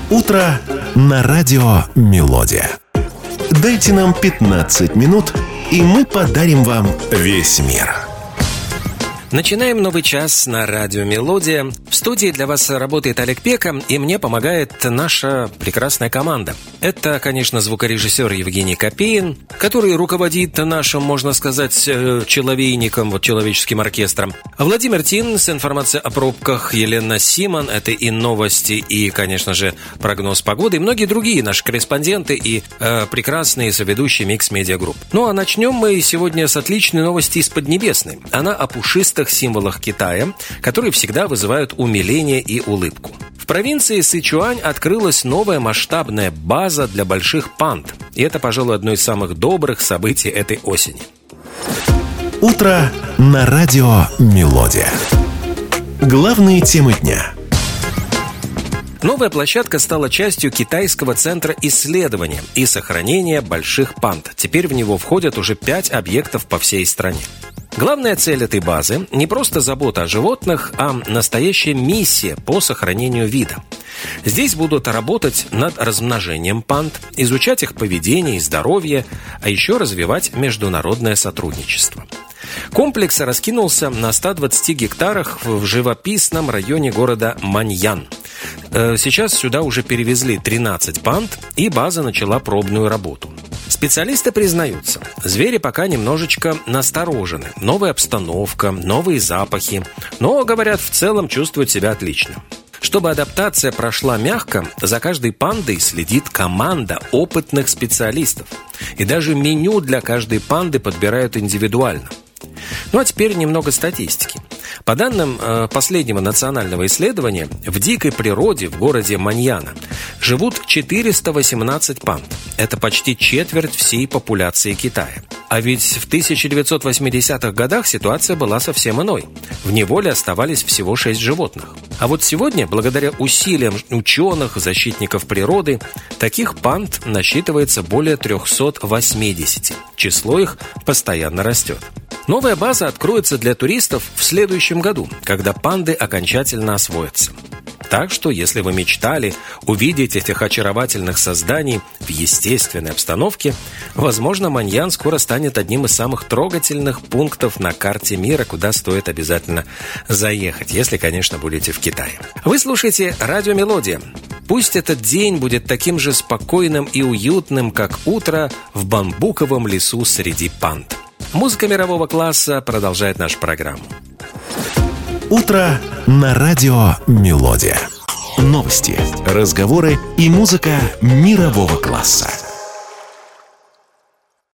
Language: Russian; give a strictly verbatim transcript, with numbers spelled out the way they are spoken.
Утро на радио «Мелодия». Дайте нам пятнадцать минут, и мы подарим вам весь мир. Начинаем новый час на радио «Мелодия». В студии для вас работает Олег Пека, и мне помогает наша прекрасная команда. Это, конечно, звукорежиссер Евгений Копеин, который руководит нашим, можно сказать, человейником, вот человеческим оркестром. Владимир Тин с информацией о пробках, Елена Симон, это и новости, и, конечно же, прогноз погоды, и многие другие наши корреспонденты и э, прекрасные соведущие Микс Медиа Групп. Ну а начнем мы сегодня с отличной новости из Поднебесной. Она о пушистых символах Китая, которые всегда вызывают умиление и улыбку. В провинции Сычуань открылась новая масштабная база для больших панд. И это, пожалуй, одно из самых добрых событий этой осени. Утро на радио «Мелодия». Главные темы дня. Новая площадка стала частью Китайского центра исследования и сохранения больших панд. Теперь в него входят уже пять объектов по всей стране. Главная цель этой базы – не просто забота о животных, а настоящая миссия по сохранению вида. Здесь будут работать над размножением панд, изучать их поведение и здоровье, а еще развивать международное сотрудничество. Комплекс раскинулся на ста двадцати гектарах в живописном районе города Маньян. Сейчас сюда уже перевезли тринадцать панд, и база начала пробную работу. Специалисты признаются, звери пока немножечко насторожены. Новая обстановка, новые запахи, но, говорят, в целом чувствуют себя отлично. Чтобы адаптация прошла мягко, за каждой пандой следит команда опытных специалистов. И даже меню для каждой панды подбирают индивидуально. Ну а теперь немного статистики. По данным э, последнего национального исследования, в дикой природе в городе Маньяна живут четыреста восемнадцать панд. Это почти четверть всей популяции Китая. А ведь в тысяча девятьсот восьмидесятых годах ситуация была совсем иной. В неволе оставались всего шесть животных. А вот сегодня, благодаря усилиям ученых, защитников природы, таких панд насчитывается более триста восемьдесят. Число их постоянно растет. Новая база откроется для туристов в следующем году, когда панды окончательно освоятся. Так что, если вы мечтали увидеть этих очаровательных созданий в естественной обстановке, возможно, Маньян скоро станет одним из самых трогательных пунктов на карте мира, куда стоит обязательно заехать, если, конечно, будете в Китае. Вы слушаете радио «Мелодия». Пусть этот день будет таким же спокойным и уютным, как утро в бамбуковом лесу среди панд. Музыка мирового класса продолжает нашу программу. Утро на радио «Мелодия». Новости, разговоры и музыка мирового класса.